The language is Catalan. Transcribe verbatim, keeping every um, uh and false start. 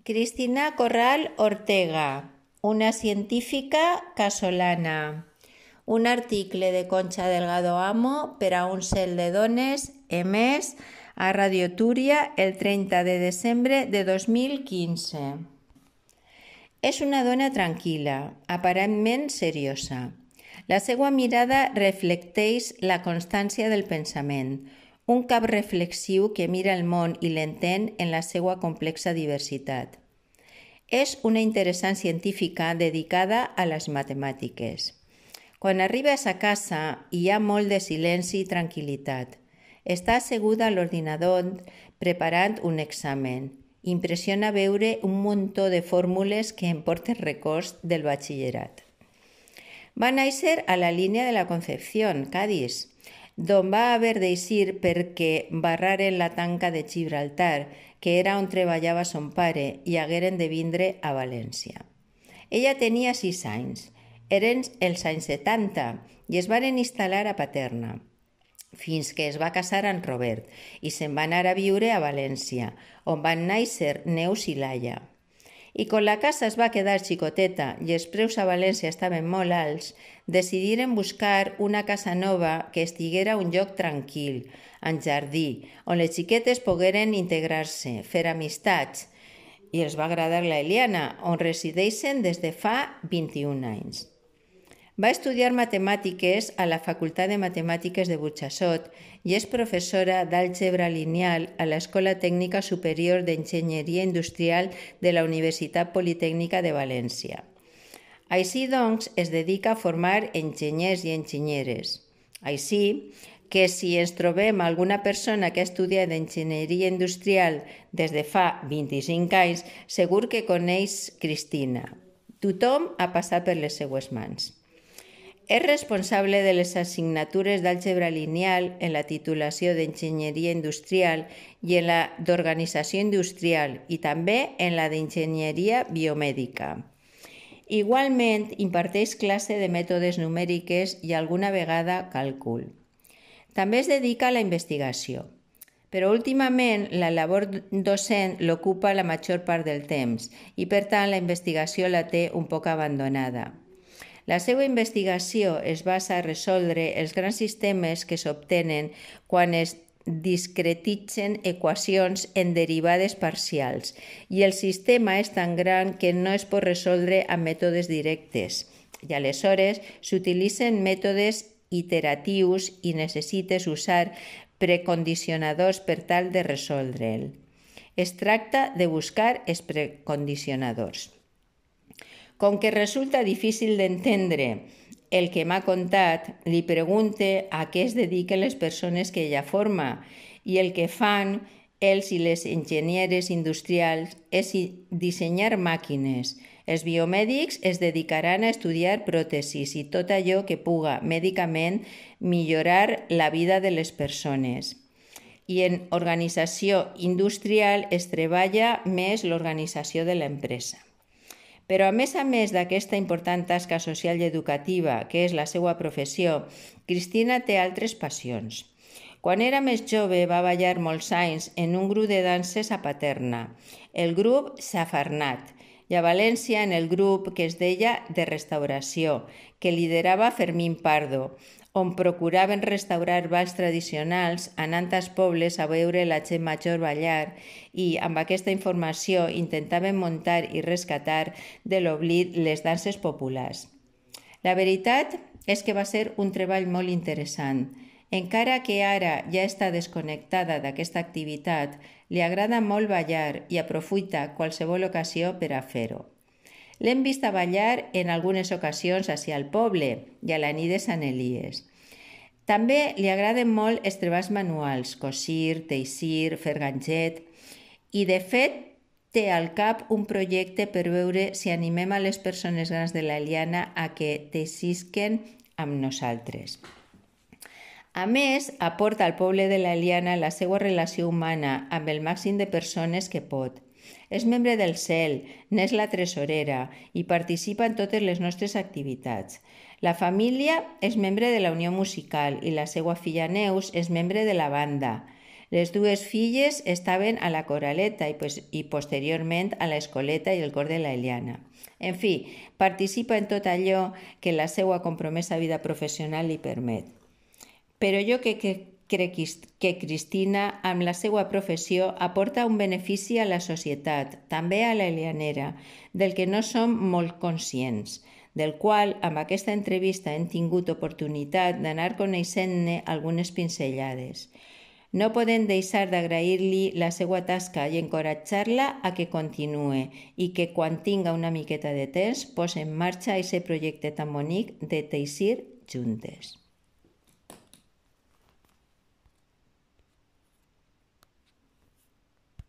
Cristina Corral Ortega, una científica casolana. Un article de Concha Delgado Amo per a un cel de dones emès a Radio Túria el trenta de desembre de dos mil quinze. És una dona tranquil·la, aparentment seriosa. La seva mirada reflecteix la constància del pensament, un cap reflexiu que mira el món i l'entén en la seva complexa diversitat. És una interessant científica dedicada a les matemàtiques. Quan arriba a sa casa hi ha molt de silenci i tranquil·litat. Està asseguda a l'ordinador preparant un examen. Impressiona veure un muntó de fórmules que em porten records del batxillerat. Va néixer a la línia de la Concepción, Cádiz, d'on va haver d'eixir perquè barraren la tanca de Gibraltar, que era on treballava son pare, i hagueren de vindre a València. Ella tenia sis anys. Eren els anys setanta i es varen instal·lar a Paterna, fins que es va casar amb Robert i se'n va anar a viure a València, on van néixer Neus i Laia. I com la casa es va quedar xicoteta i els preus a València estaven molt alts, decidiren buscar una casa nova que estiguera a un lloc tranquil, amb jardí, on les xiquetes pogueren integrar-se, fer amistats. I els va agradar la Eliana, on resideixen des de fa vint-i-un anys. Va estudiar matemàtiques a la Facultat de Matemàtiques de Burxassot i és professora d'àlgebra lineal a l'Escola Tècnica Superior d'Enginyeria Industrial de la Universitat Politècnica de València. Així doncs, es dedica a formar enginyers i enginyeres. Així que si ens trobem alguna persona que ha estudiat enginyeria industrial des de fa vint-i-cinc anys, segur que coneix Cristina. Tothom ha passat per les seues mans. És responsable de les assignatures d'àlgebra lineal en la titulació d'enginyeria industrial i en la d'organització industrial i també en la d'enginyeria biomèdica. Igualment, imparteix classe de mètodes numèriques i alguna vegada càlcul. També es dedica a la investigació, però últimament la labor docent l'ocupa la major part del temps i per tant la investigació la té un poc abandonada. La seva investigació es basa a resoldre els grans sistemes que s'obtenen quan es discretitzen equacions en derivades parcials i el sistema és tan gran que no es pot resoldre amb mètodes directes i aleshores s'utilitzen mètodes iteratius i necessites usar precondicionadors per tal de resoldre'l. Es tracta de buscar els precondicionadors. Com que resulta difícil d'entendre el que m'ha contat, li pregunte a què es dediquen les persones que ella forma i el que fan els i les enginyeres industrials és dissenyar màquines. Els biomèdics es dedicaran a estudiar pròtesis i tot allò que puga mèdicament millorar la vida de les persones. I en organització industrial es treballa més l'organització de l'empresa. Però a més a més d'aquesta important tasca social i educativa, que és la seva professió, Cristina té altres passions. Quan era més jove va ballar molts anys en un grup de danses a Paterna, el grup Safarnat, i a València en el grup que es deia de restauració, que liderava Fermín Pardo, on procuraven restaurar balls tradicionals anant als pobles a veure la gent major ballar i amb aquesta informació intentaven muntar i rescatar de l'oblit les danses populars. La veritat és que va ser un treball molt interessant. Encara que ara ja està desconnectada d'aquesta activitat, li agrada molt ballar i aprofita qualsevol ocasió per a fer-ho. L'hem vist a ballar en algunes ocasions ací al poble i a la nit de Sant Elies. També li agraden molt els treballs manuals, cosir, teixir, fer ganxet, i de fet té al cap un projecte per veure si animem a les persones grans de l'Eliana a que teixisquen amb nosaltres. A més, aporta al poble de l'Eliana la seva relació humana amb el màxim de persones que pot. És membre del cel, n'és la tresorera i participa en totes les nostres activitats. La família és membre de la Unió Musical i la seva filla Neus és membre de la banda. Les dues filles estaven a la Coraleta i, pues, i posteriorment a l'Escoleta i el cor de la Eliana. En fi, participa en tot allò que la seva compromesa vida professional li permet. Però jo que, que crec que Cristina, amb la seva professió, aporta un benefici a la societat, també a la Elianera, del que no som molt conscients, del qual amb aquesta entrevista hem tingut oportunitat d'anar coneixent-ne algunes pinzellades. No podem deixar d'agrair-li la seva tasca i encoratjar-la a que continue i que quan tinga una miqueta de temps posi en marxa aquest projecte tan bonic de teixir juntes.